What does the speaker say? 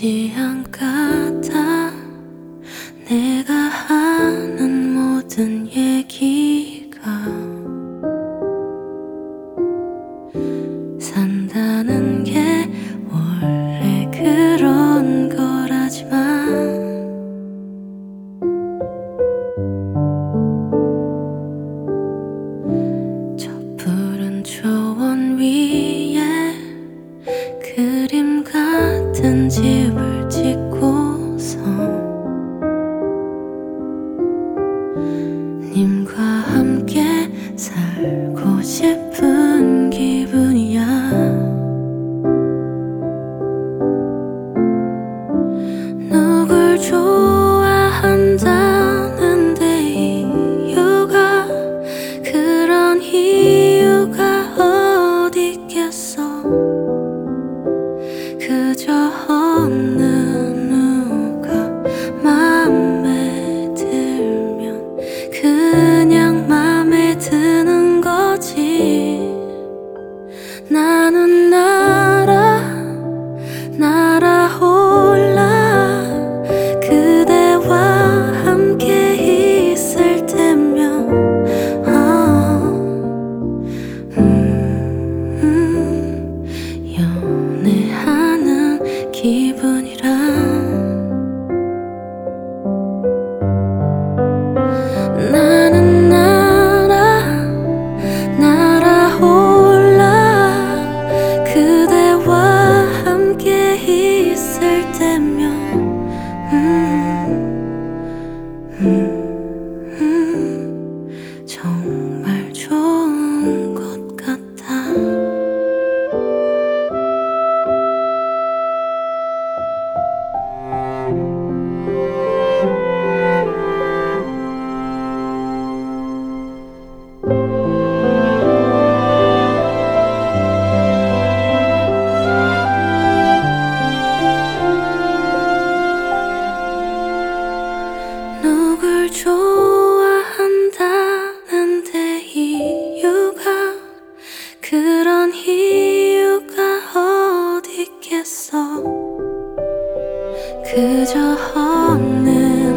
지향 같아. 내가 하는 모든 얘기가 산다는 게 원래 그런 거라지만 저 푸른 초원 위에 그림 같은 집을 짓고서 님과 함께 살고 싶은 기분이야. 누굴 좋아한다는데 이유가 그런 이유가 어디 있겠어. 그저 어느 누가 맘에 들면 그냥 맘에 드는 거지. 나는 날아올라 그대와 함께 있을 때면 연애하는 기분이란 나는 날아올라 그대와 함께 있을 때면 정말 좋은 것 같아. 누굴 좋아한다는데 이유가 그런 이유가 어디 있겠어. 그저 어느